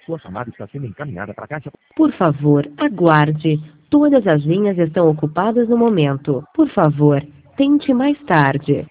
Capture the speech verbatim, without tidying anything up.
Sua chamada está sendo encaminhada para a caixa. Por favor, aguarde. Todas as linhas estão ocupadas no momento. Por favor, tente mais tarde.